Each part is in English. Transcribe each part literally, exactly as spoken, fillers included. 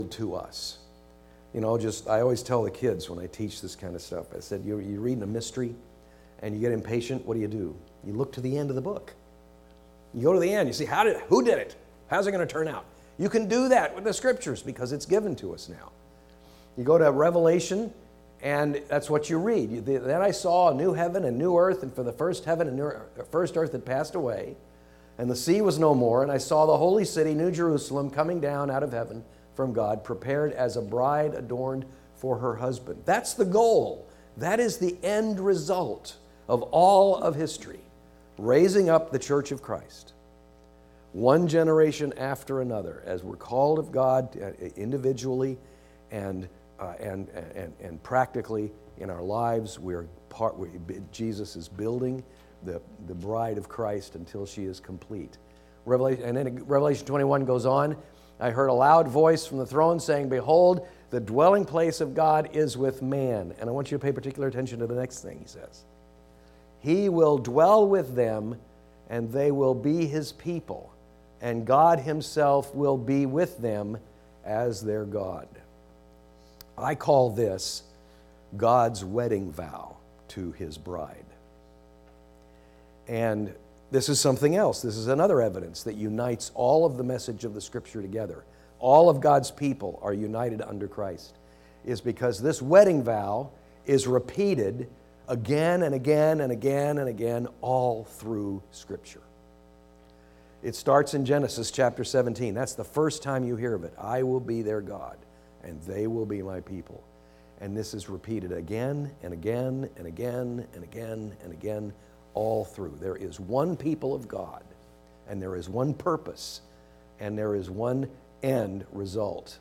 to us. You know, just, I always tell the kids when I teach this kind of stuff, I said, you're, you're reading a mystery and you get impatient, what do you do? You look to the end of the book. You go to the end, you see, how did, who did it? How's it going to turn out? You can do that with the scriptures because it's given to us now. You go to Revelation, and that's what you read. You, then I saw a new heaven and new earth, and for the first heaven and new, first earth had passed away, and the sea was no more, and I saw the holy city, New Jerusalem, coming down out of heaven from God, prepared as a bride adorned for her husband. That's the goal. That is the end result of all of history, raising up the church of Christ. One generation after another, as we're called of God individually and uh, and, and and practically in our lives, we're part. We, Jesus is building the the bride of Christ until she is complete. Revelation, and then Revelation twenty-one goes on. I heard a loud voice from the throne saying, "Behold, the dwelling place of God is with man." And I want you to pay particular attention to the next thing he says. He will dwell with them, and they will be his people, and God himself will be with them as their God. I call this God's wedding vow to his bride. And this is something else. This is another evidence that unites all of the message of the Scripture together. All of God's people are united under Christ, is because this wedding vow is repeated again and again and again and again all through Scripture. It starts in Genesis chapter seventeen. That's the first time you hear of it. I will be their God, and they will be my people. And this is repeated again and again and again and again and again all through. There is one people of God, and there is one purpose, and there is one end result.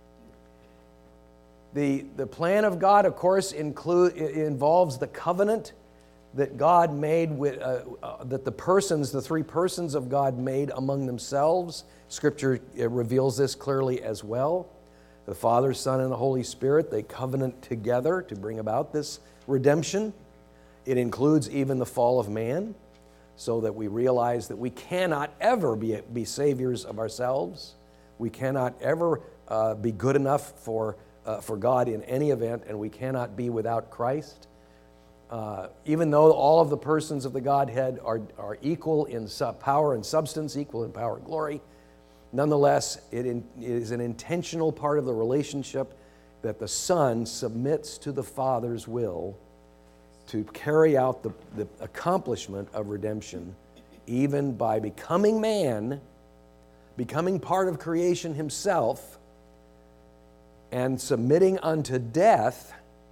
The, the plan of God, of course, include, involves the covenant that God made with, uh, uh, that the persons, the three persons of God made among themselves. Scripture reveals this clearly as well. The Father, Son, and the Holy Spirit, they covenant together to bring about this redemption. It includes even the fall of man, so that we realize that we cannot ever be, be saviors of ourselves. We cannot ever uh, be good enough for, uh, for God in any event, and we cannot be without Christ. Uh, even though all of the persons of the Godhead are, are equal in sub- power and substance, equal in power and glory, nonetheless, it, in, it is an intentional part of the relationship that the Son submits to the Father's will to carry out the, the accomplishment of redemption, even by becoming man, becoming part of creation himself, and submitting unto death,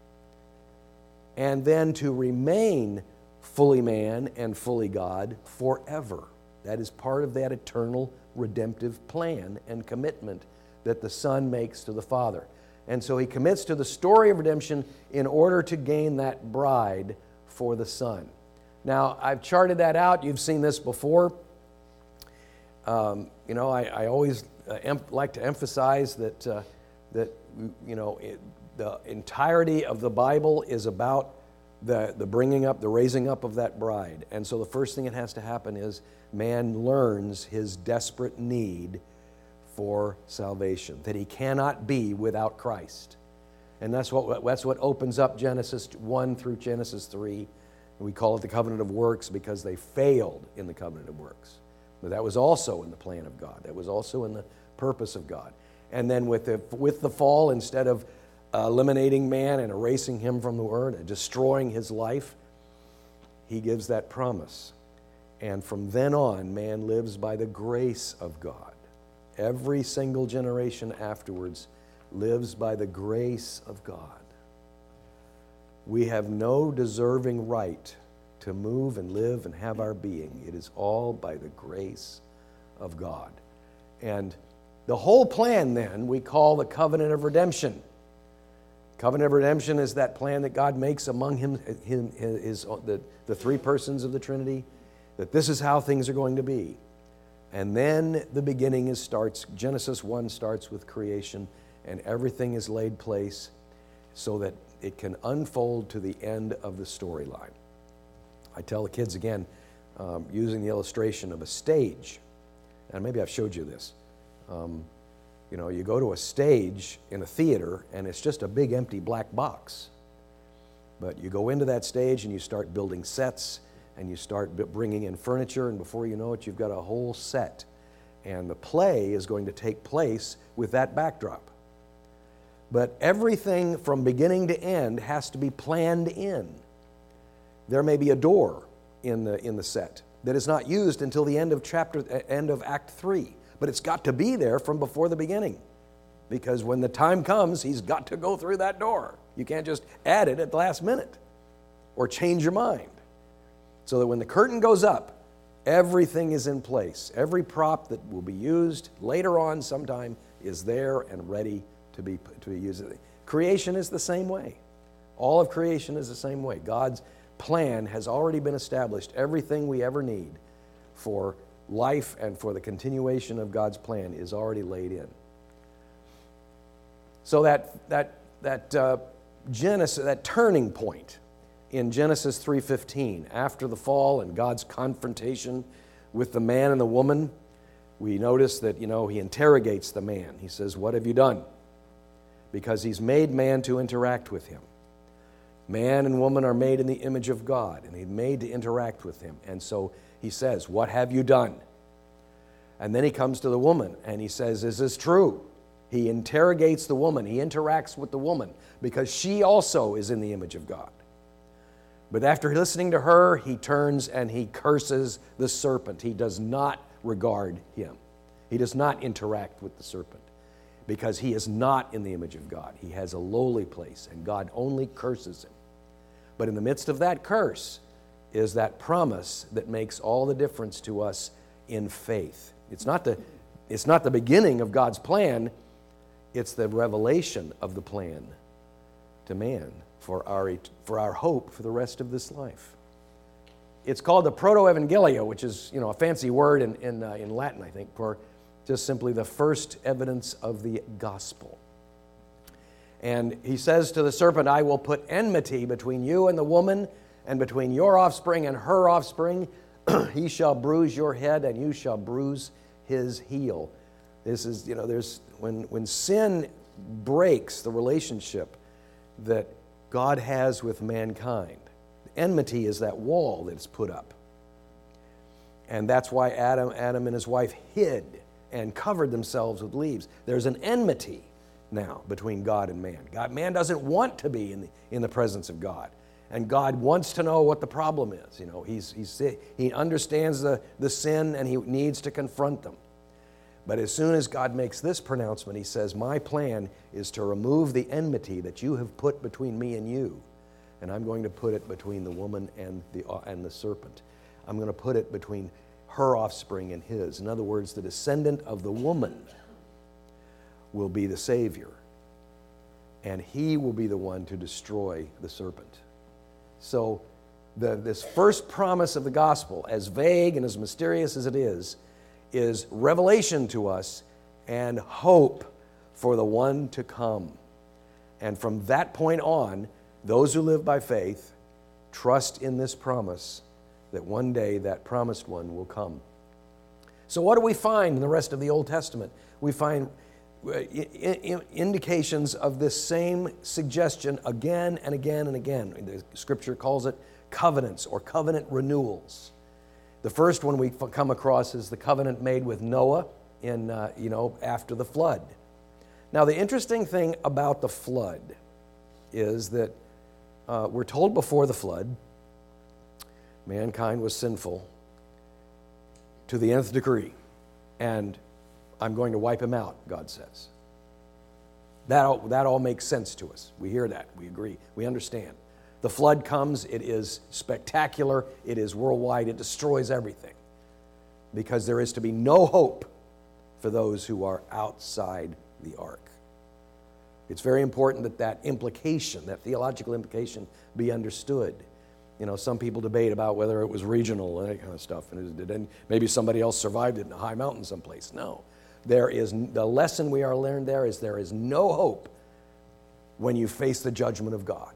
and then to remain fully man and fully God forever. That is part of that eternal redemptive plan and commitment that the Son makes to the Father. And so he commits to the story of redemption in order to gain that bride for the Son. Now, I've charted that out. You've seen this before. Um, you know, I, I always uh, em- like to emphasize that, uh, that you know, it, the entirety of the Bible is about the, the bringing up, the raising up of that bride. And so the first thing that has to happen is man learns his desperate need for salvation, that he cannot be without Christ. And that's what, that's what opens up Genesis one through Genesis three. And we call it the covenant of works because they failed in the covenant of works. But that was also in the plan of God. That was also in the purpose of God. And then with the, with the fall, instead of uh, eliminating man and erasing him from the earth and destroying his life, he gives that promise. And from then on, man lives by the grace of God. Every single generation afterwards lives by the grace of God. We have no deserving right to move and live and have our being. It is all by the grace of God. And the whole plan then we call the covenant of redemption. Covenant of redemption is that plan that God makes among him, him his, the, the three persons of the Trinity, that this is how things are going to be. And then the beginning is starts, Genesis one starts with creation, and everything is laid place so that it can unfold to the end of the storyline. I tell the kids again, um, using the illustration of a stage, and maybe I've showed you this. Um, You know, you go to a stage in a theater and it's just a big empty black box. But you go into that stage and you start building sets and you start bringing in furniture, and before you know it, you've got a whole set. And the play is going to take place with that backdrop. But everything from beginning to end has to be planned in. There may be a door in the, in the set that is not used until the end of chapter, end of Act three. But it's got to be there from before the beginning. Because when the time comes, he's got to go through that door. You can't just add it at the last minute or change your mind. So that when the curtain goes up, everything is in place. Every prop that will be used later on sometime is there and ready to be, to be used. Creation is the same way. All of creation is the same way. God's plan has already been established. Everything we ever need for life and for the continuation of God's plan is already laid in. So that that that uh, Genesis, that turning point in Genesis three fifteen, after the fall and God's confrontation with the man and the woman, we notice that, you know, he interrogates the man. He says, "What have you done?" Because he's made man to interact with him. Man and woman are made in the image of God, and he's made to interact with him. And so he says, "What have you done?" And then he comes to the woman and he says, "Is this true?" He interrogates the woman. He interacts with the woman because she also is in the image of God. But after listening to her, he turns and he curses the serpent. He does not regard him. He does not interact with the serpent because he is not in the image of God. He has a lowly place, and God only curses him. But in the midst of that curse is that promise that makes all the difference to us in faith. It's not the, it's not the beginning of God's plan. It's the revelation of the plan to man for our, for our hope for the rest of this life. It's called the proto-evangelio, which is, you know, a fancy word in, in, uh, in Latin, I think, for just simply the first evidence of the gospel. And he says to the serpent, "I will put enmity between you and the woman, and between your offspring and her offspring. He shall bruise your head, and you shall bruise his heel." This is, you know, there's when when sin breaks the relationship that God has with mankind, enmity is that wall that's put up. And that's why Adam, Adam and his wife hid and covered themselves with leaves. There's an enmity now between God and man. God, man doesn't want to be in the, in the presence of God. And God wants to know what the problem is. You know, he's, he's, he understands the, the sin and he needs to confront them. But as soon as God makes this pronouncement, he says, "My plan is to remove the enmity that you have put between me and you. And I'm going to put it between the woman and the, and the serpent. I'm going to put it between her offspring and his." In other words, the descendant of the woman will be the Savior. And he will be the one to destroy the serpent. So the, this first promise of the gospel, as vague and as mysterious as it is, is revelation to us and hope for the one to come. And from that point on, those who live by faith trust in this promise that one day that promised one will come. So what do we find in the rest of the Old Testament? We find indications of this same suggestion again and again and again. The Scripture calls it covenants or covenant renewals. The first one we come across is the covenant made with Noah in, uh, you know, after the flood. Now, the interesting thing about the flood is that uh, we're told before the flood, mankind was sinful to the nth degree, and I'm going to wipe him out, God says. That all, that all makes sense to us. We hear that. We agree. We understand. The flood comes. It is spectacular. It is worldwide. It destroys everything because there is to be no hope for those who are outside the ark. It's very important that that implication, that theological implication, be understood. You know, some people debate about whether it was regional and that kind of stuff, and did maybe somebody else survived it in a high mountain someplace. No. There is, the lesson we are learned there is there is no hope when you face the judgment of God.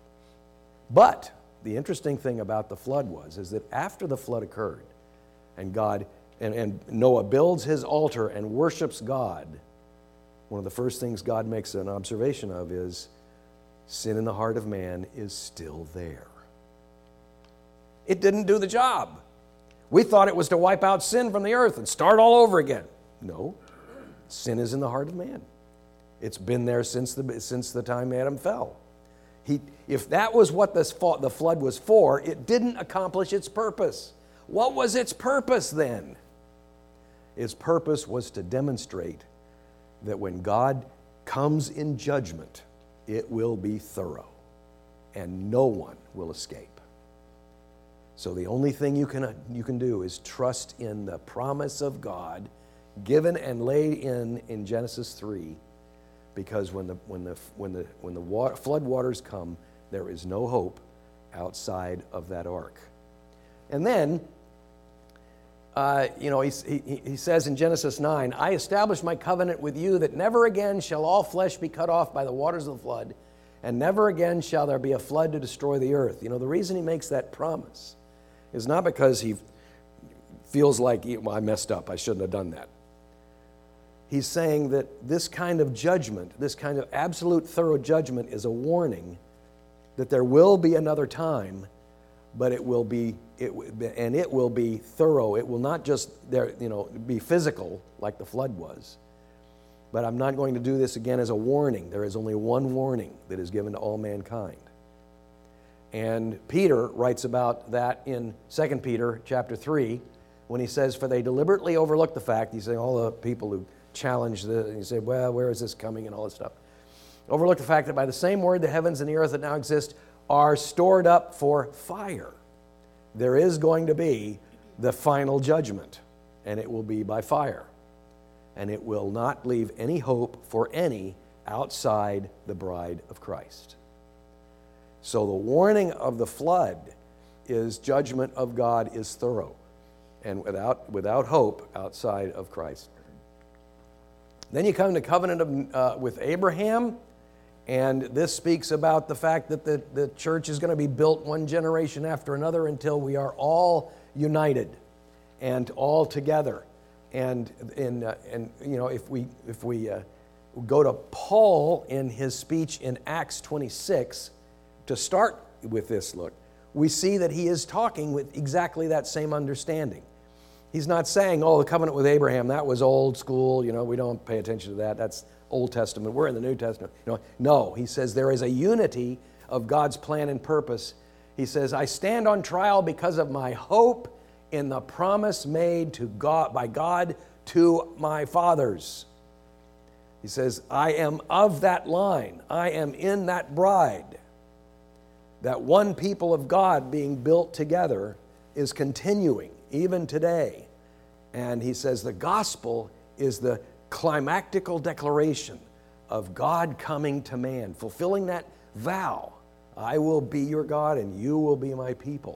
But the interesting thing about the flood was is that after the flood occurred and God and, and Noah builds his altar and worships God, one of the first things God makes an observation of is sin in the heart of man is still there. It didn't do the job. We thought it was to wipe out sin from the earth and start all over again. No, sin is in the heart of man. It's been there since the, since the time Adam fell. He, if that was what this, the flood was for, it didn't accomplish its purpose. What was its purpose then? Its purpose was to demonstrate that when God comes in judgment, it will be thorough and no one will escape. So the only thing you can, you can do is trust in the promise of God given and laid in in Genesis three, because when the, when the, when the, when the water, flood waters come, there is no hope outside of that ark. And then, uh, you know, he, he, he says in Genesis nine, I establish my covenant with you that never again shall all flesh be cut off by the waters of the flood, and never again shall there be a flood to destroy the earth. You know, the reason he makes that promise is not because he feels like, well, I messed up, I shouldn't have done that. He's saying that this kind of judgment, this kind of absolute thorough judgment is a warning that there will be another time, but it will be, it, and it will be thorough. It will not just there, you know, be physical like the flood was, but I'm not going to do this again as a warning. There is only one warning that is given to all mankind. And Peter writes about that in Second Peter chapter three, when he says, for they deliberately overlook the fact, he's saying all the people who challenge the, and you say, well, where is this coming and all this stuff. Overlook the fact that by the same word, the heavens and the earth that now exist are stored up for fire. There is going to be the final judgment, and it will be by fire. And it will not leave any hope for any outside the bride of Christ. So the warning of the flood is judgment of God is thorough and without, without hope outside of Christ. Then you come to covenant of, uh, with Abraham, and this speaks about the fact that the, the church is going to be built one generation after another until we are all united and all together. And, in, uh, and you know, if we, if we uh, go to Paul in his speech in Acts twenty-six, to start with this look, we see that he is talking with exactly that same understanding. He's not saying, oh, the covenant with Abraham, that was old school, you know, we don't pay attention to that, that's Old Testament, we're in the New Testament. You know, no, he says there is a unity of God's plan and purpose. He says, I stand on trial because of my hope in the promise made to God by God to my fathers. He says, I am of that line, I am in that bride. That one people of God being built together is continuing even today. And he says the gospel is the climactical declaration of God coming to man, fulfilling that vow. I will be your God and you will be my people.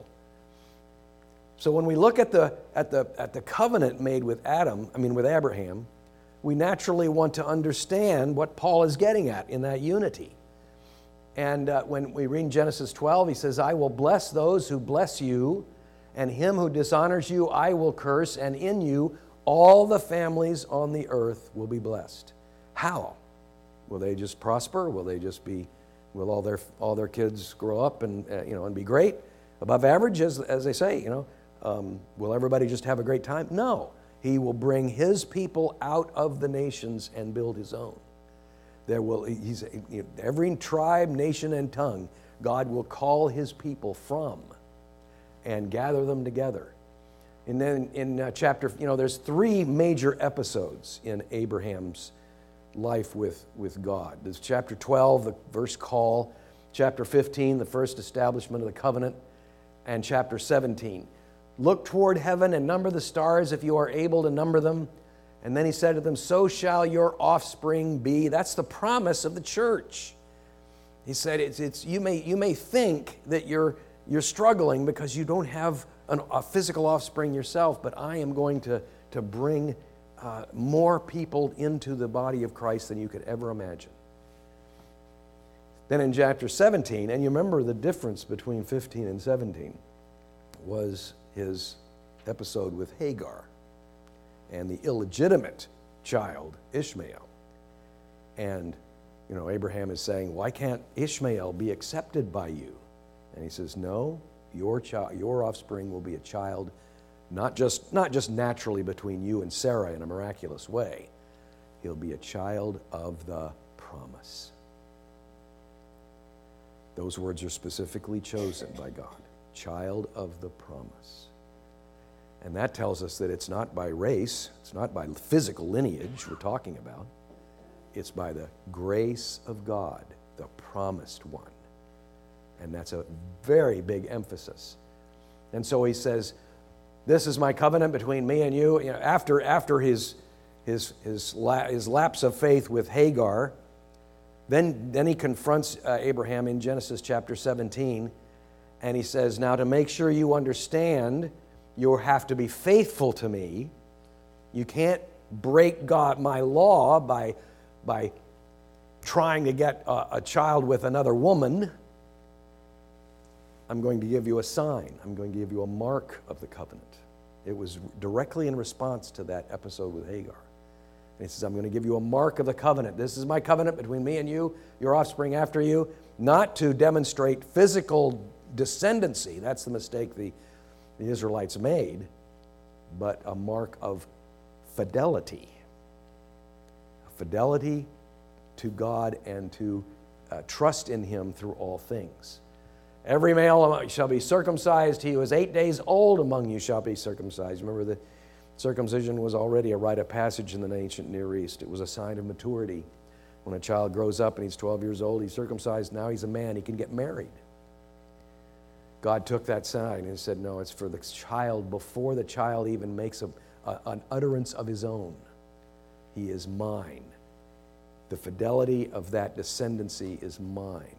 So when we look at the, at the, at the covenant made with Adam, I mean with Abraham, we naturally want to understand what Paul is getting at in that unity. And uh, when we read Genesis twelve, he says, I will bless those who bless you, and him who dishonors you I will curse, and in you all the families on the earth will be blessed. How? Will they just prosper? Will they just be, will all their all their kids grow up and uh, you know and be great, above average, as, as they say, you know? Um, will everybody just have a great time? No. He will bring his people out of the nations and build his own. There will, he's, every tribe, nation, and tongue, God will call his people from and gather them together. And then in uh, chapter, you know, there's three major episodes in Abraham's life with, with God. There's chapter twelve, the first call, chapter fifteen, the first establishment of the covenant, and chapter seventeen. Look toward heaven and number the stars if you are able to number them. And then he said to them, so shall your offspring be. That's the promise of the church. He said, it's, it's, you, may, you may think that you're, you're struggling because you don't have an, a physical offspring yourself, but I am going to, to bring uh, more people into the body of Christ than you could ever imagine. Then in chapter seventeen, and you remember the difference between fifteen and seventeen, was his episode with Hagar and the illegitimate child, Ishmael. And, you know, Abraham is saying, why can't Ishmael be accepted by you? And he says, no, your child, your offspring will be a child, not just, not just naturally between you and Sarah in a miraculous way. He'll be a child of the promise. Those words are specifically chosen by God. Child of the promise. And that tells us that it's not by race, it's not by physical lineage we're talking about. It's by the grace of God, the promised one. And that's a very big emphasis. And so he says, this is my covenant between me and you. You know, after after his his his, la- his lapse of faith with Hagar, then, then he confronts uh, Abraham in Genesis chapter seventeen, and he says, now to make sure you understand, you have to be faithful to me. You can't break God, my law, by by trying to get a, a child with another woman. I'm going to give you a sign. I'm going to give you a mark of the covenant. It was directly in response to that episode with Hagar. And he says, I'm going to give you a mark of the covenant. This is my covenant between me and you, your offspring after you, not to demonstrate physical descendancy. That's the mistake the, the Israelites made, but a mark of fidelity. Fidelity to God and to uh, trust in Him through all things. Every male shall be circumcised. He who is eight days old among you shall be circumcised. Remember, the circumcision was already a rite of passage in the ancient Near East. It was a sign of maturity. When a child grows up and he's twelve years old, he's circumcised. Now he's a man. He can get married. God took that sign and said, no, it's for the child before the child even makes a, a, an utterance of his own. He is mine. The fidelity of that descendancy is mine.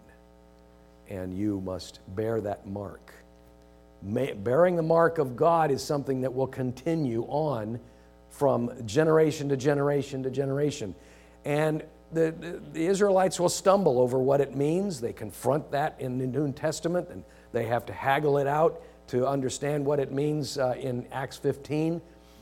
And you must bear that mark. May, bearing the mark of God is something that will continue on from generation to generation to generation. And the, the, the Israelites will stumble over what it means. They confront that in the New Testament, and they have to haggle it out to understand what it means uh, in Acts fifteen.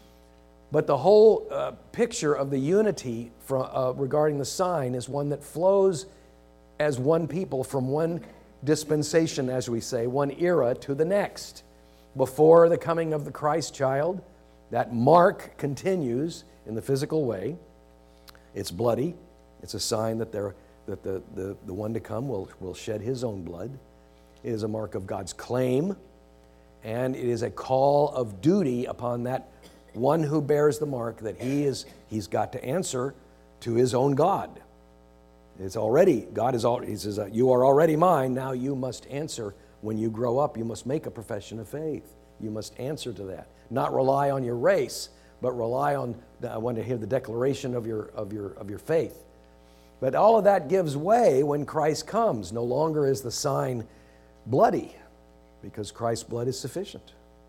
But the whole uh, picture of the unity from, uh, regarding the sign is one that flows as one people from one dispensation, as we say, one era to the next. Before the coming of the Christ child, that mark continues in the physical way. It's bloody. It's a sign that, they're, that the, the, the one to come will, will shed his own blood. It is a mark of God's claim, and it is a call of duty upon that one who bears the mark, that he is, he's got to answer to his own God. It's already, God is already, he says, you are already mine, now you must answer. When you grow up, you must make a profession of faith. You must answer to that. Not rely on your race, but rely on, the, I want to hear the declaration of your, of your, of your faith. But all of that gives way when Christ comes. No longer is the sign bloody, because Christ's blood is sufficient.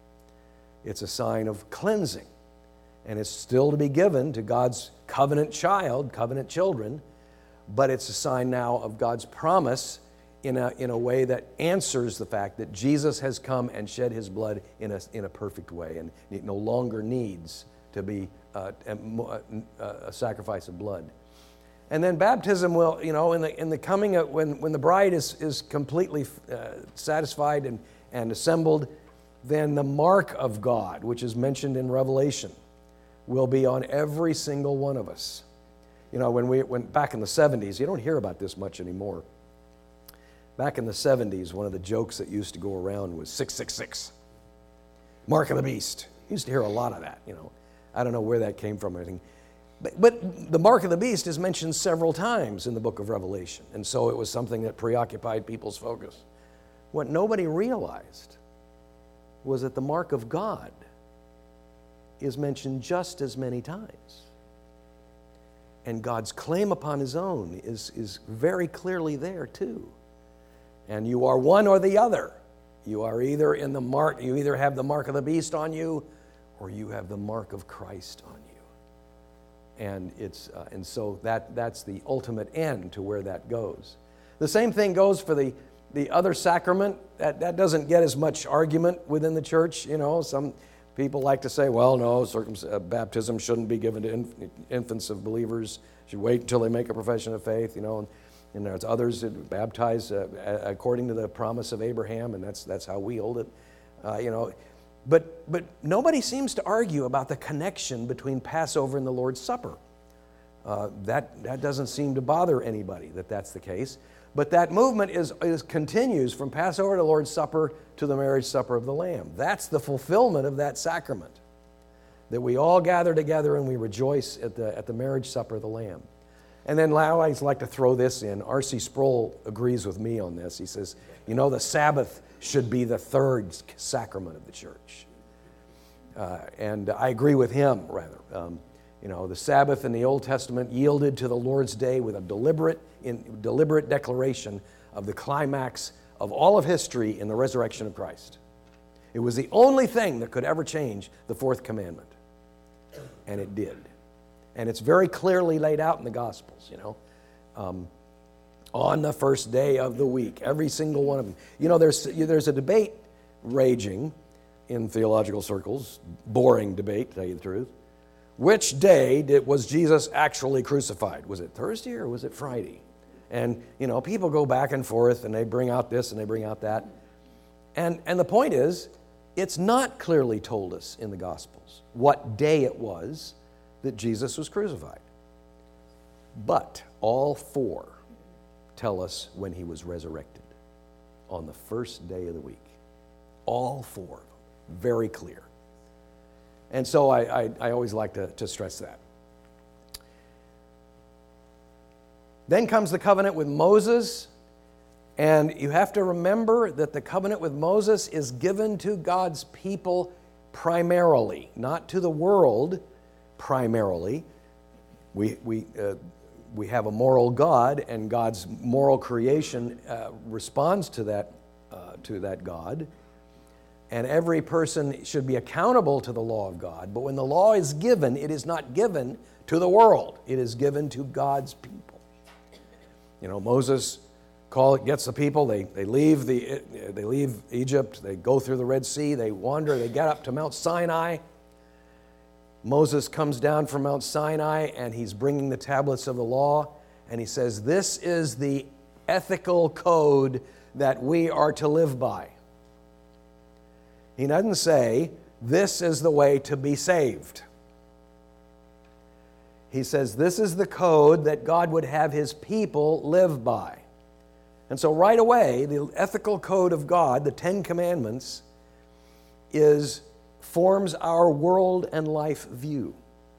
It's a sign of cleansing. And it's still to be given to God's covenant child, covenant children, but it's a sign now of God's promise in a, in a way that answers the fact that Jesus has come and shed his blood in a, in a perfect way, and it no longer needs to be uh, a, a sacrifice of blood. And then baptism will, you know, in the in the coming of, when when the bride is is completely uh, satisfied and and assembled, then the mark of God, which is mentioned in Revelation, will be on every single one of us. You know, when we went back in the seventies, you don't hear about this much anymore. Back in the seventies, one of the jokes that used to go around was six six six, mark of the beast. You used to hear a lot of that, you know. I don't know where that came from or anything. But, but the mark of the beast is mentioned several times in the book of Revelation, and so it was something that preoccupied people's focus. What nobody realized was that the mark of God is mentioned just as many times. And God's claim upon his own is, is very clearly there too. And you are one or the other. You are either in the mark, you either have the mark of the beast on you, or you have the mark of Christ on you. And it's uh, and so that that's the ultimate end to where that goes. The same thing goes for the the other sacrament. That that doesn't get as much argument within the church. You know, some People like to say, well, no, circum- uh, baptism shouldn't be given to inf- infants of believers. Should wait until they make a profession of faith, you know. And, and there's others that baptize uh, according to the promise of Abraham, and that's that's how we hold it, uh, you know. But but nobody seems to argue about the connection between Passover and the Lord's Supper. Uh, that that doesn't seem to bother anybody that that's the case. But that movement is, is continues from Passover to Lord's Supper to the marriage supper of the Lamb. That's the fulfillment of that sacrament, that we all gather together and we rejoice at the, at the marriage supper of the Lamb. And then I always like to throw this in. R C Sproul agrees with me on this. He says, you know, the Sabbath should be the third sacrament of the church. Uh, and I agree with him, rather. Um, You know, the Sabbath in the Old Testament yielded to the Lord's Day with a deliberate, in, deliberate declaration of the climax of all of history in the resurrection of Christ. It was the only thing that could ever change the fourth commandment. And it did. And it's very clearly laid out in the Gospels, you know. Um, on the first day of the week, every single one of them. You know, there's, there's a debate raging in theological circles, boring debate, to tell you the truth. Which day did, was Jesus actually crucified? Was it Thursday or was it Friday? And, you know, people go back and forth and they bring out this and they bring out that. And, and the point is, it's not clearly told us in the Gospels what day it was that Jesus was crucified. But all four tell us when he was resurrected on the first day of the week. All four of them. Very clear. And so I, I, I always like to, to stress that. Then comes the covenant with Moses. And you have to remember that the covenant with Moses is given to God's people primarily, not to the world primarily. We, we, uh, we have a moral God, and God's moral creation uh, responds to that, uh, to that God. And every person should be accountable to the law of God. But when the law is given, it is not given to the world. It is given to God's people. You know, Moses call, gets the people, they, they, leave the, they leave Egypt, they go through the Red Sea, they wander, they get up to Mount Sinai. Moses comes down from Mount Sinai and he's bringing the tablets of the law. And he says, this is the ethical code that we are to live by. He doesn't say, this is the way to be saved. He says, this is the code that God would have his people live by. And so right away, the ethical code of God, the Ten Commandments, is, forms our world and life view.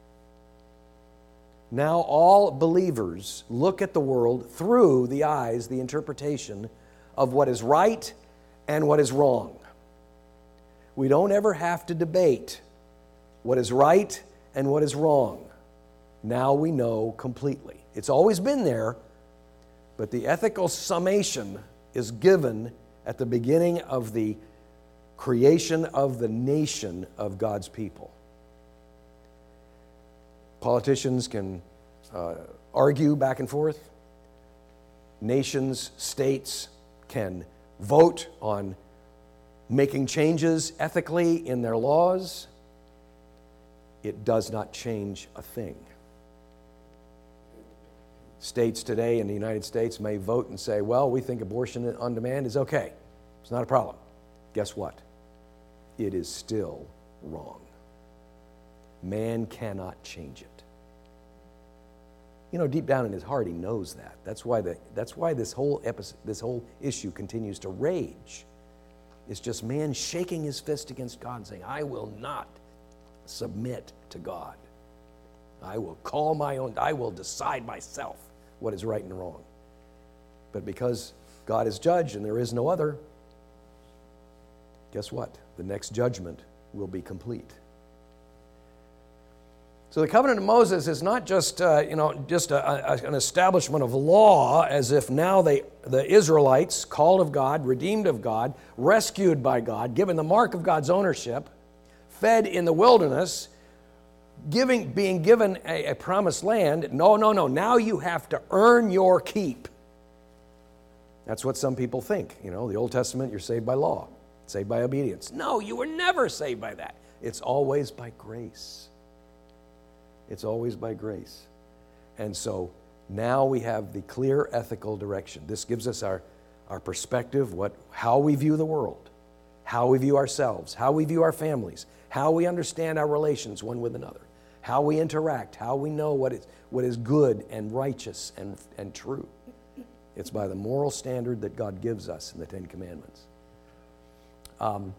Now all believers look at the world through the eyes, the interpretation of what is right and what is wrong. We don't ever have to debate what is right and what is wrong. Now we know completely. It's always been there, but the ethical summation is given at the beginning of the creation of the nation of God's people. Politicians can uh, argue back and forth. Nations, states can vote on making changes ethically in their laws. It does not change a thing. States today in the United States may vote and say, well, we think abortion on demand is okay. It's not a problem. Guess what? It is still wrong. Man cannot change it. You know, deep down in his heart, he knows that. That's why the, that's why this whole episode, this whole issue continues to rage. It's just man shaking his fist against God and saying, I will not submit to God. I will call my own, I will decide myself what is right and wrong. But because God is judge and there is no other, guess what? The next judgment will be complete. So the covenant of Moses is not just, uh, you know, just a, a, an establishment of law, as if now they, the Israelites, called of God, redeemed of God, rescued by God, given the mark of God's ownership, fed in the wilderness, giving, being given a, a promised land. No, no, no. Now you have to earn your keep. That's what some people think. You know, the Old Testament, you're saved by law, saved by obedience. No, you were never saved by that. It's always by grace. It's always by grace. And so now we have the clear ethical direction. This gives us our, our perspective, what, how we view the world, how we view ourselves, how we view our families, how we understand our relations one with another, how we interact, how we know what is, what is good and righteous and, and true. It's by the moral standard that God gives us in the Ten Commandments. Um,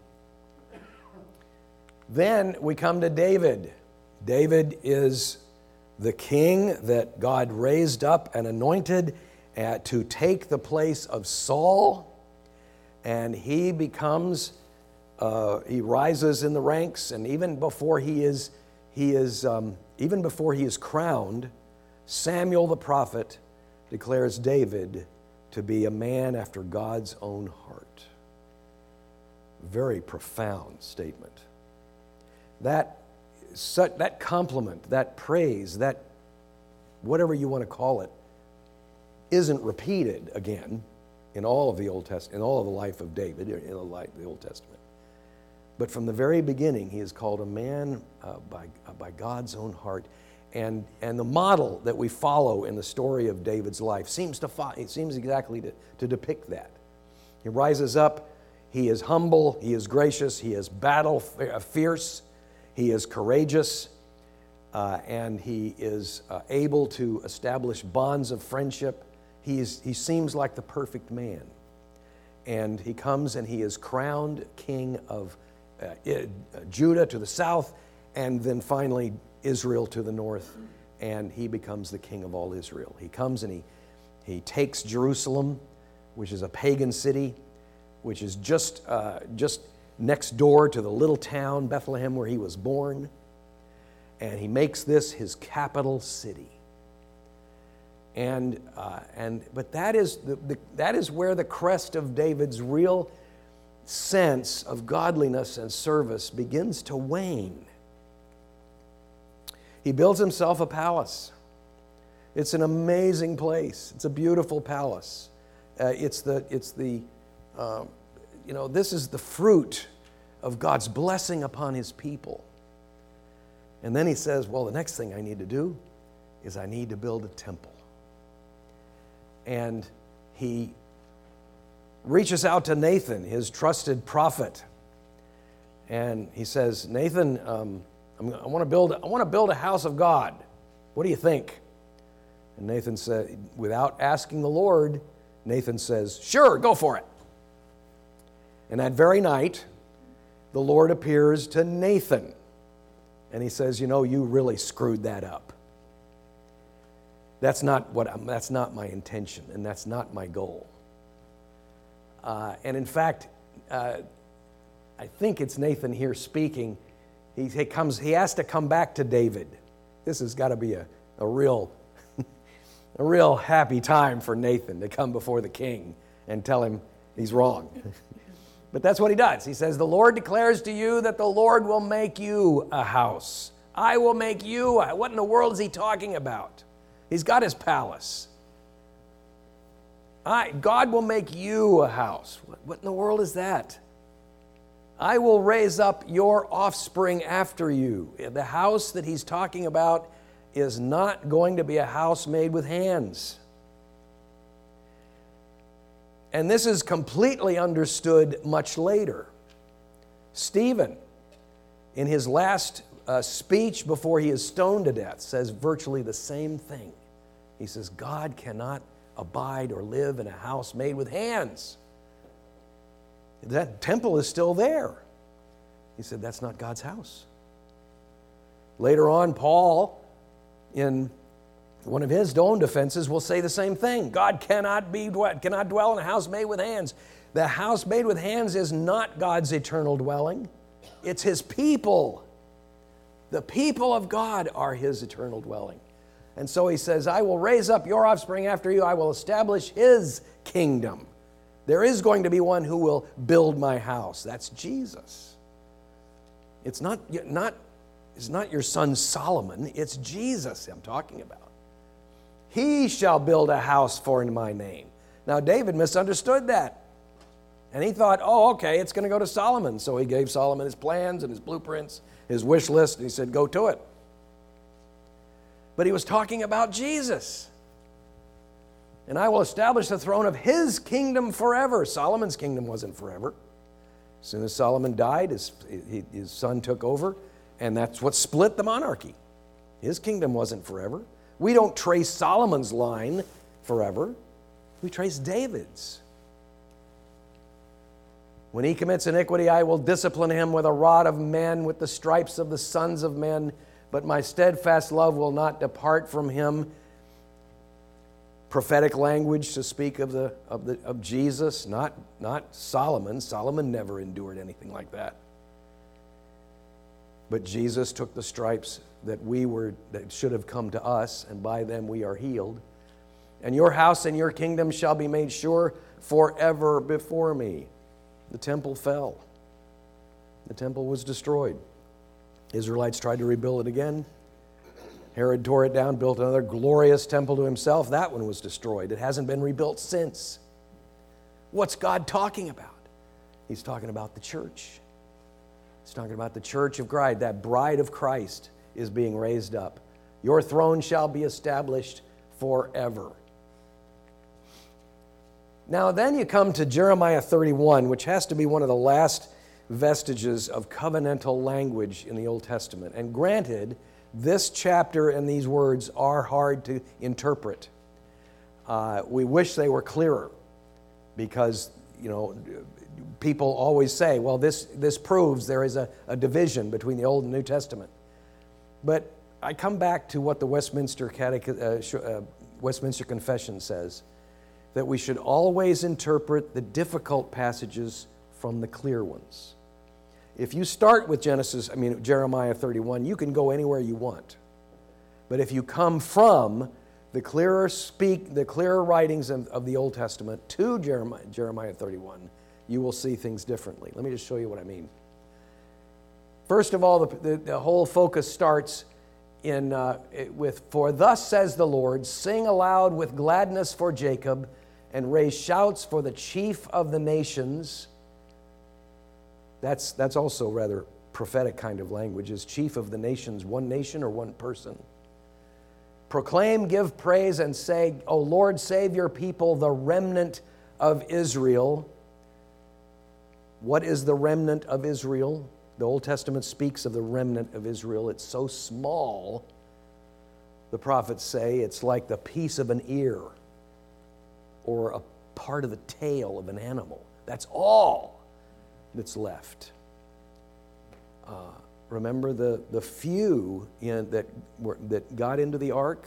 then we come to David. David is the king that God raised up and anointed uh, to take the place of Saul, and he becomes, uh, he rises in the ranks, and even before he is, he is, um, even before he is crowned, Samuel the prophet declares David to be a man after God's own heart. Very profound statement. That such, that compliment, that praise, that whatever you want to call it, isn't repeated again in all of the Old Testament, in all of the life of David, in the, life, the Old Testament. But from the very beginning, he is called a man uh, by, uh, by God's own heart. And, and the model that we follow in the story of David's life seems to fi- it seems exactly to, to depict that. He rises up, he is humble, he is gracious, he is battle fierce, he is courageous, uh, and he is uh, able to establish bonds of friendship. He, is, he seems like the perfect man. And he comes and he is crowned king of uh, Judah to the south, and then finally Israel to the north, and he becomes the king of all Israel. He comes and he, he takes Jerusalem, which is a pagan city, which is just, uh, just next door to the little town, Bethlehem, where he was born, and he makes this his capital city. And, uh, and but that is, the, the, that is where the crest of David's real sense of godliness and service begins to wane. He builds himself a palace. It's an amazing place. It's a beautiful palace. Uh, it's the, it's the, uh, you know, this is the fruit of God's blessing upon his people. And then he says, well, the next thing I need to do is I need to build a temple. And he reaches out to Nathan, his trusted prophet. And he says, Nathan, um, I'm, I want to build. I want to build a house of God. What do you think? And Nathan said, without asking the Lord, Nathan says, "Sure, go for it." And that very night, the Lord appears to Nathan, and he says, "You know, you really screwed that up. That's not what. I'm, that's not my intention, and that's not my goal." Uh, and in fact, uh, I think it's Nathan here speaking. He, he comes. He has to come back to David. This has got to be a, a real, a real happy time for Nathan to come before the king and tell him he's wrong. But that's what he does. He says, "The Lord declares to you that the Lord will make you a house. I will make you." A, what in the world is he talking about? He's got his palace. I, God will make you a house. What, what in the world is that? I will raise up your offspring after you. The house that he's talking about is not going to be a house made with hands. And this is completely understood much later. Stephen, in his last uh, speech before he is stoned to death, says virtually the same thing. He says, God cannot abide or live in a house made with hands. That temple is still there. He said, that's not God's house. Later on, Paul, in one of his own defenses, will say the same thing. God cannot be cannot dwell in a house made with hands. The house made with hands is not God's eternal dwelling. It's his people. The people of God are his eternal dwelling. And so he says, I will raise up your offspring after you. I will establish his kingdom. There is going to be one who will build my house. That's Jesus. It's not, not, it's not your son Solomon. It's Jesus I'm talking about. He shall build a house for my name. Now, David misunderstood that. And he thought, oh, okay, it's going to go to Solomon. So he gave Solomon his plans and his blueprints, his wish list, and he said, go to it. But he was talking about Jesus. And I will establish the throne of his kingdom forever. Solomon's kingdom wasn't forever. As soon as Solomon died, his, his son took over, and that's what split the monarchy. His kingdom wasn't forever. We don't trace Solomon's line forever. We trace David's. When he commits iniquity, I will discipline him with a rod of men, with the stripes of the sons of men, but my steadfast love will not depart from him. Prophetic language to speak of the of the of Jesus, not, not Solomon. Solomon never endured anything like that. But Jesus took the stripes that we were that should have come to us, and by them we are healed. And your house and your kingdom shall be made sure forever before me. The temple fell. The temple was destroyed. Israelites tried to rebuild it again. Herod tore it down, built another glorious temple to himself. That one was destroyed. It hasn't been rebuilt since. What's God talking about? He's talking about the church. He's talking about the church of Christ. That bride of Christ is being raised up. Your throne shall be established forever. Now then you come to Jeremiah thirty-one, which has to be one of the last vestiges of covenantal language in the Old Testament. And granted, this chapter and these words are hard to interpret. Uh, we wish they were clearer because, you know, people always say, well, this, this proves there is a, a division between the Old and New Testament. But I come back to what the Westminster, Catech- uh, uh, Westminster Confession says, that we should always interpret the difficult passages from the clear ones. If you start with Genesis, I mean Jeremiah thirty-one, you can go anywhere you want. But if you come from the clearer speak, the clearer writings of, of the Old Testament to Jeremiah, Jeremiah thirty-one, you will see things differently. Let me just show you what I mean. First of all, the, the, the whole focus starts in uh, with, for thus says the Lord, sing aloud with gladness for Jacob, and raise shouts for the chief of the nations. That's, that's also rather prophetic kind of language. Is chief of the nations one nation or one person? Proclaim, give praise, and say, O Lord, save your people, the remnant of Israel. What is the remnant of Israel? The Old Testament speaks of the remnant of Israel. It's so small, the prophets say, it's like the piece of an ear or a part of the tail of an animal. That's all that's left. Uh, remember the, the few in, that, were, that got into the ark?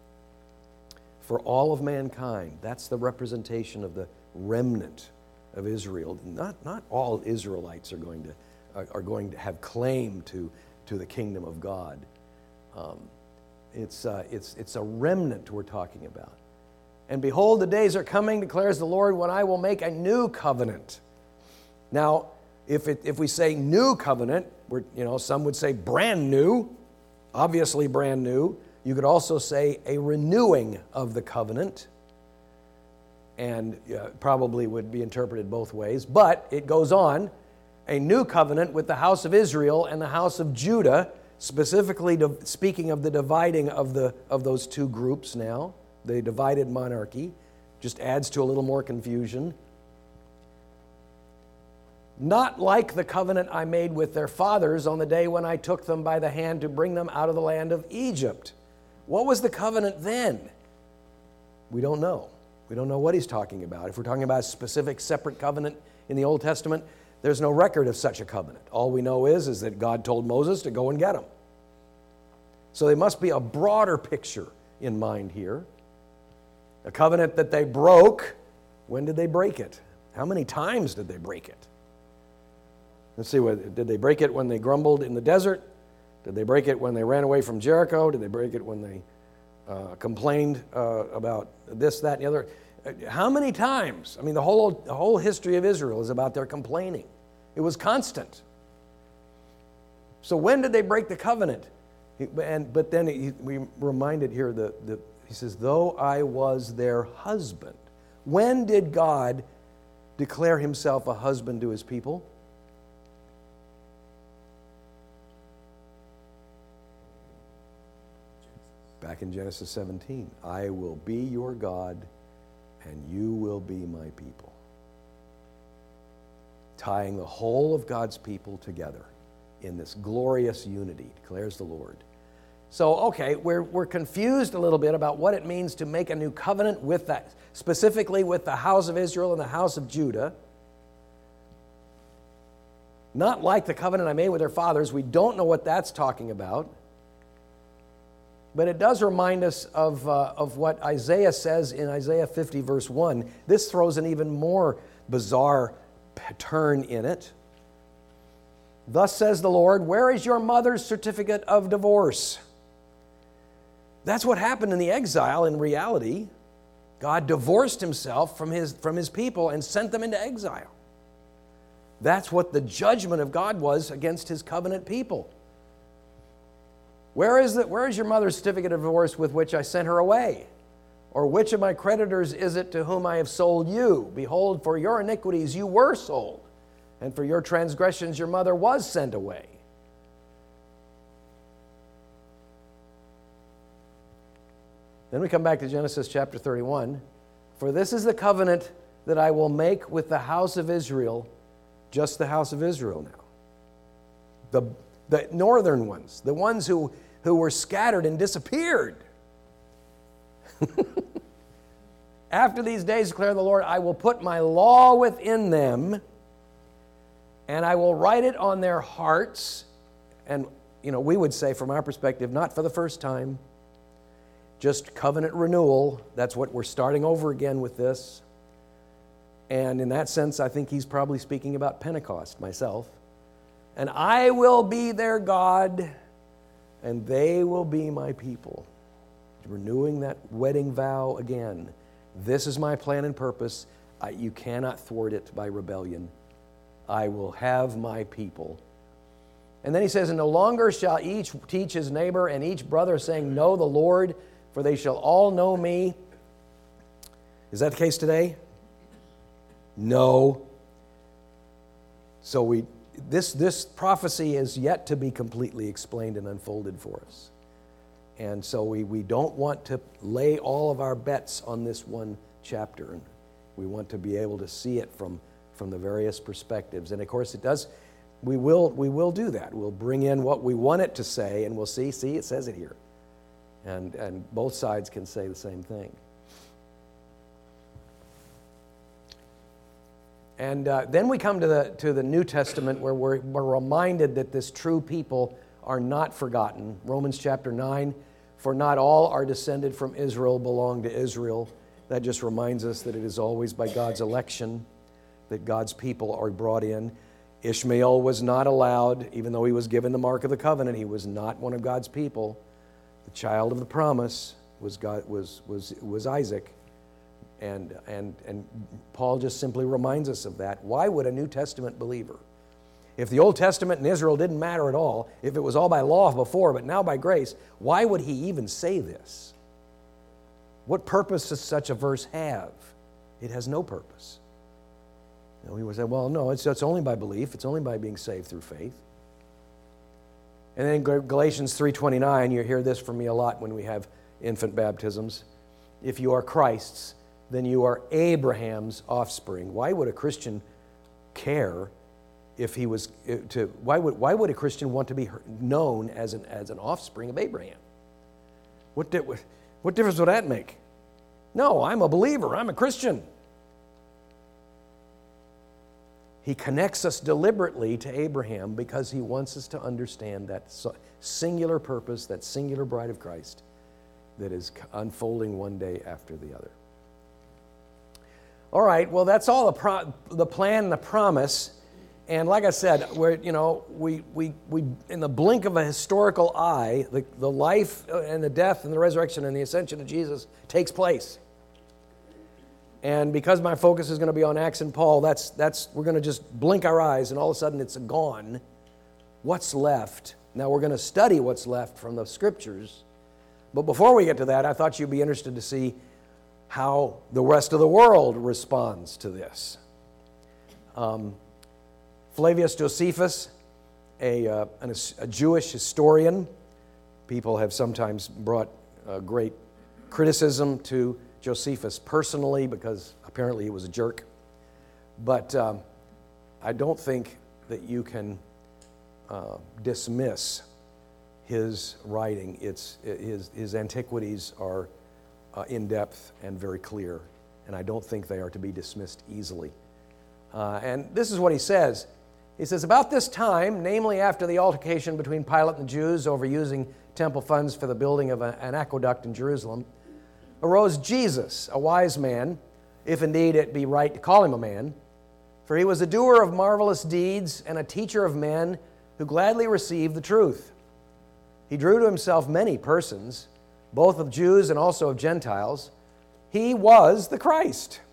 For all of mankind. That's the representation of the remnant of Israel. Not, not all Israelites are going to, are, are going to have claim to, to the kingdom of God. Um, it's, uh, it's, it's a remnant we're talking about. And behold, the days are coming, declares the Lord, when I will make a new covenant. Now, if it, if we say new covenant, we're, you know, some would say brand new, obviously brand new. You could also say a renewing of the covenant, and uh, probably would be interpreted both ways. But it goes on, a new covenant with the house of Israel and the house of Judah, specifically to, speaking of the dividing of the of those two groups now. The divided monarchy just adds to a little more confusion. Not like the covenant I made with their fathers on the day when I took them by the hand to bring them out of the land of Egypt. What was the covenant then? We don't know. We don't know what he's talking about. If we're talking about a specific separate covenant in the Old Testament, there's no record of such a covenant. All we know is, is that God told Moses to go and get them. So there must be a broader picture in mind here. A covenant that they broke. When did they break it? How many times did they break it? Let's see, did they break it when they grumbled in the desert? Did they break it when they ran away from Jericho? Did they break it when they uh, complained uh, about this, that, and the other? How many times? I mean, the whole, the whole history of Israel is about their complaining. It was constant. So when did they break the covenant? And, but then he, we reminded here, the, the, he says, though I was their husband. When did God declare himself a husband to his people? Back in Genesis seventeen, I will be your God and you will be my people. Tying the whole of God's people together in this glorious unity, declares the Lord. So, okay, we're, we're confused a little bit about what it means to make a new covenant with that, specifically with the house of Israel and the house of Judah. Not like the covenant I made with their fathers. We don't know what that's talking about. But it does remind us of, uh, of what Isaiah says in Isaiah fifty, verse one. This throws an even more bizarre turn in it. Thus says the Lord, where is your mother's certificate of divorce? That's what happened in the exile in reality. God divorced himself from his, from his people and sent them into exile. That's what the judgment of God was against his covenant people. Where is, the, where is your mother's certificate of divorce with which I sent her away? Or which of my creditors is it to whom I have sold you? Behold, for your iniquities you were sold, and for your transgressions your mother was sent away. Then we come back to Genesis chapter thirty-one. For this is the covenant that I will make with the house of Israel, just the house of Israel now. The, the northern ones, the ones who, who were scattered and disappeared. After these days, declare the Lord, I will put my law within them, and I will write it on their hearts. And, you know, we would say from our perspective, not for the first time, just covenant renewal. That's what we're starting over again with this. And in that sense, I think he's probably speaking about Pentecost myself. And I will be their God, and they will be my people. Renewing that wedding vow again. This is my plan and purpose. I, you cannot thwart it by rebellion. I will have my people. And then he says, and no longer shall each teach his neighbor and each brother, saying, know the Lord, for they shall all know me. Is that the case today? No. So we this this prophecy is yet to be completely explained and unfolded for us. And so we, we don't want to lay all of our bets on this one chapter. And we want to be able to see it from, from the various perspectives. And of course it does, we will we will do that. We'll bring in what we want it to say, and we'll see, see, it says it here. And and both sides can say the same thing. And uh, then we come to the to the New Testament, where we're, we're reminded that this true people are not forgotten. Romans chapter nine, for not all are descended from Israel belong to Israel. That just reminds us that it is always by God's election that God's people are brought in. Ishmael was not allowed, even though he was given the mark of the covenant, he was not one of God's people. The child of the promise was God, was was was Isaac. And, and, and Paul just simply reminds us of that. Why would a New Testament believer, if the Old Testament and Israel didn't matter at all, if it was all by law before, but now by grace, why would he even say this? What purpose does such a verse have? It has no purpose. You know, we would say, well, no, it's, it's only by belief. It's only by being saved through faith. And then in Galatians three twenty-nine, you hear this from me a lot when we have infant baptisms. If you are Christ's, then you are Abraham's offspring. Why would a Christian care if he was to? Why would why would a Christian want to be known as an as an offspring of Abraham? What did, what difference would that make? No, I'm a believer. I'm a Christian. He connects us deliberately to Abraham because he wants us to understand that singular purpose, that singular bride of Christ that is unfolding one day after the other. All right, well, that's all the pro- the plan and the promise. And like I said, we're, you know, we, we, we in the blink of a historical eye, the, the life and the death and the resurrection and the ascension of Jesus takes place. And because my focus is going to be on Acts and Paul, that's, that's, we're going to just blink our eyes and all of a sudden it's gone. What's left? Now we're going to study what's left from the Scriptures. But before we get to that, I thought you'd be interested to see how the rest of the world responds to this. Um, Flavius Josephus, a, uh, an, a Jewish historian, people have sometimes brought uh, great criticism to Josephus personally because apparently he was a jerk. But um, I don't think that you can uh, dismiss his writing. It's, his, his antiquities are uh, in-depth and very clear, and I don't think they are to be dismissed easily. Uh, and this is what he says. He says, about this time, namely after the altercation between Pilate and the Jews over using temple funds for the building of a, an aqueduct in Jerusalem, arose Jesus, a wise man, if indeed it be right to call him a man, for he was a doer of marvelous deeds and a teacher of men who gladly received the truth. He drew to himself many persons, both of Jews and also of Gentiles. He was the Christ.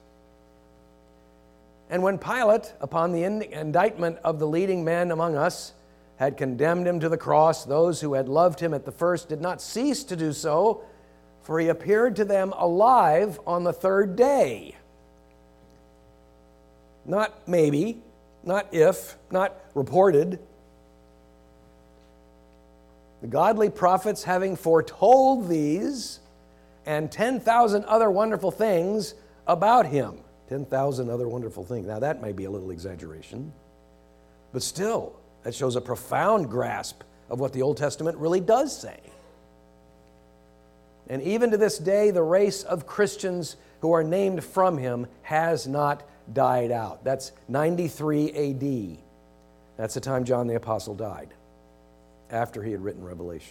And when Pilate, upon the indictment of the leading men among us, had condemned him to the cross, those who had loved him at the first did not cease to do so, for he appeared to them alive on the third day. Not maybe, not if, not reported. The godly prophets, having foretold these and ten thousand other wonderful things about him. ten thousand other wonderful things. Now that may be a little exaggeration, but still, that shows a profound grasp of what the Old Testament really does say. And even to this day, the race of Christians who are named from him has not died out. That's ninety-three A D. That's the time John the Apostle died, after he had written Revelation.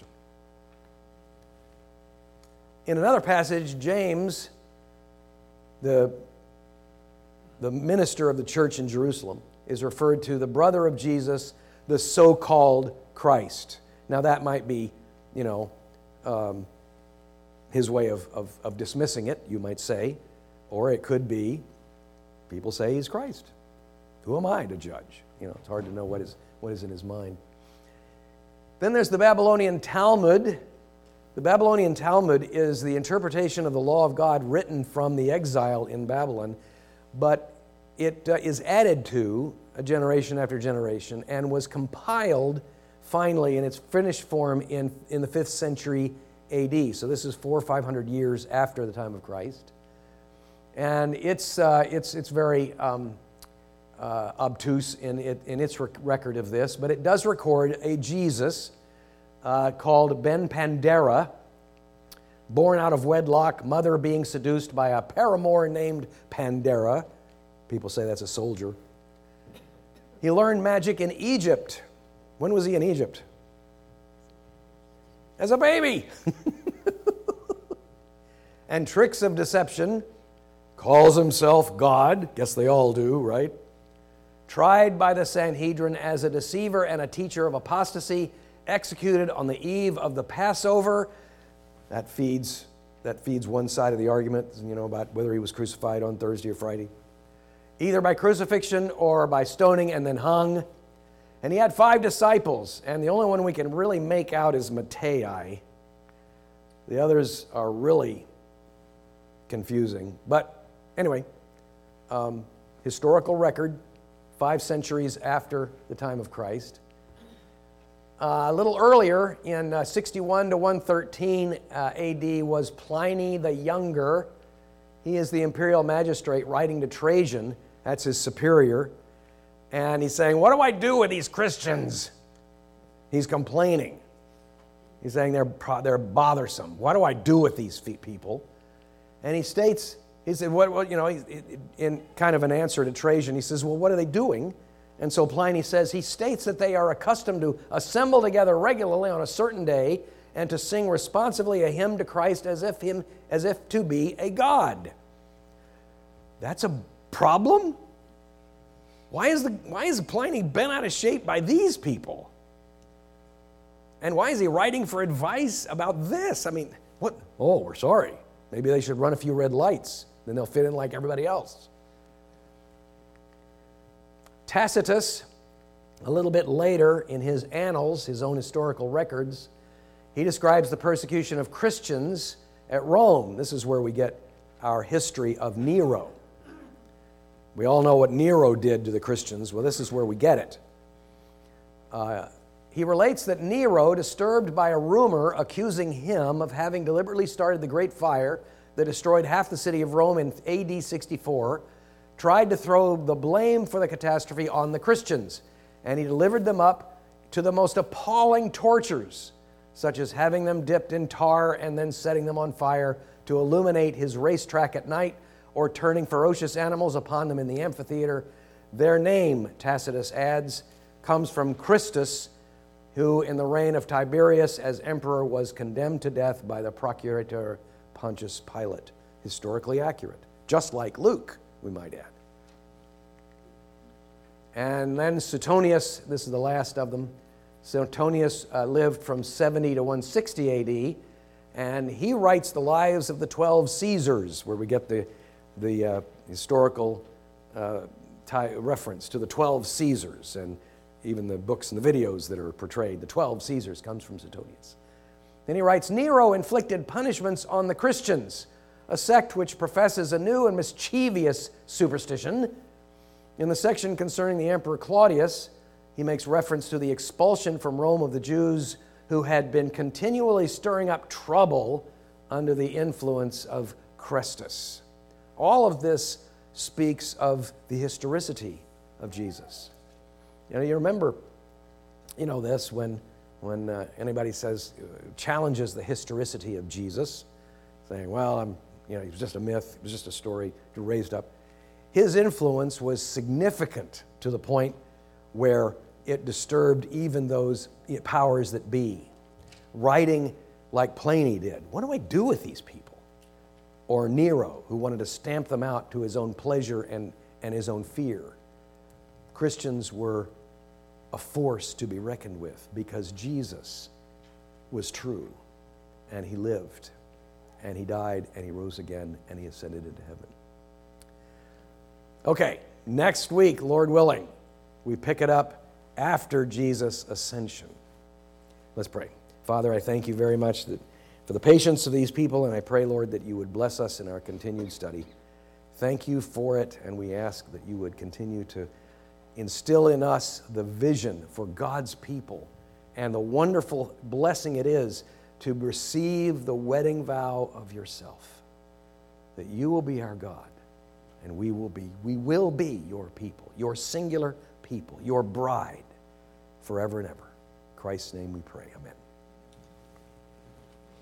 In another passage, James, the, the minister of the church in Jerusalem, is referred to the brother of Jesus, the so-called Christ. Now that might be, you know, um, his way of, of, of dismissing it, you might say, or it could be, people say he's Christ. Who am I to judge? You know, it's hard to know what is, what is in his mind. Then there's the Babylonian Talmud. The Babylonian Talmud is the interpretation of the law of God written from the exile in Babylon, but it uh, is added to a generation after generation and was compiled finally in its finished form in, in the fifth century A D. So this is four or five hundred years after the time of Christ. And it's, uh, it's, it's very um, uh, obtuse in, it, in its rec- record of this, but it does record a Jesus uh, called Ben Pandera, born out of wedlock, mother being seduced by a paramour named Pandera. People say that's a soldier. He learned magic in Egypt. When was he in Egypt? As a baby. And tricks of deception. Calls himself God. Guess they all do, right? Tried by the Sanhedrin as a deceiver and a teacher of apostasy, executed on the eve of the Passover. That feeds, that feeds one side of the argument, you know, about whether he was crucified on Thursday or Friday. Either by crucifixion or by stoning and then hung. And he had five disciples, and the only one we can really make out is Matthaei. The others are really confusing. But anyway, um, historical record, five centuries after the time of Christ. Uh, a little earlier, in uh, sixty-one to one thirteen uh, A D, was Pliny the Younger. He is the imperial magistrate writing to Trajan. That's his superior. And he's saying, what do I do with these Christians? He's complaining. He's saying they're, they're bothersome. What do I do with these people? And he states, he said, what, what you know, in kind of an answer to Trajan, he says, well, what are they doing? And so Pliny says, he states that they are accustomed to assemble together regularly on a certain day and to sing responsively a hymn to Christ as if him, as if to be a god. That's a problem? Why is the why is Pliny bent out of shape by these people? And why is he writing for advice about this? I mean, what? Oh, we're sorry. Maybe they should run a few red lights. Then they'll fit in like everybody else. Tacitus, a little bit later in his annals, his own historical records, he describes the persecution of Christians at Rome. This is where we get our history of Nero. We all know what Nero did to the Christians. Well, this is where we get it. Uh, he relates that Nero, disturbed by a rumor accusing him of having deliberately started the Great Fire that destroyed half the city of Rome in A D sixty-four, tried to throw the blame for the catastrophe on the Christians, and he delivered them up to the most appalling tortures, such as having them dipped in tar and then setting them on fire to illuminate his racetrack at night, or turning ferocious animals upon them in the amphitheater. Their name, Tacitus adds, comes from Christus, who in the reign of Tiberius as emperor was condemned to death by the procurator Pontius Pilate. Historically accurate, just like Luke, we might add. And then Suetonius, this is the last of them. Suetonius uh, lived from seventy to one sixty A D, and he writes the lives of the twelve Caesars, where we get the, the uh, historical uh, tie, reference to the twelve Caesars, and even the books and the videos that are portrayed. The twelve Caesars comes from Suetonius. Then he writes, Nero inflicted punishments on the Christians, a sect which professes a new and mischievous superstition. In the section concerning the Emperor Claudius, he makes reference to the expulsion from Rome of the Jews who had been continually stirring up trouble under the influence of Chrestus. All of this speaks of the historicity of Jesus. You know, you remember, you know, this when when uh, anybody says, uh, challenges the historicity of Jesus, saying, well, I'm, you know, he was just a myth, it was just a story, he was raised up. His influence was significant to the point where it disturbed even those powers that be. Writing like Pliny did, what do I do with these people? Or Nero, who wanted to stamp them out to his own pleasure and, and his own fear. Christians were a force to be reckoned with because Jesus was true, and he lived, and he died, and he rose again, and he ascended into heaven. Okay, next week, Lord willing, we pick it up after Jesus' ascension. Let's pray. Father, I thank you very much that, for the patience of these people, and I pray, Lord, that you would bless us in our continued study. Thank you for it, and we ask that you would continue to instill in us the vision for God's people and the wonderful blessing it is to receive the wedding vow of yourself, that you will be our God, and we will be, we will be your people, your singular people, your bride, forever and ever. In Christ's name we pray. Amen.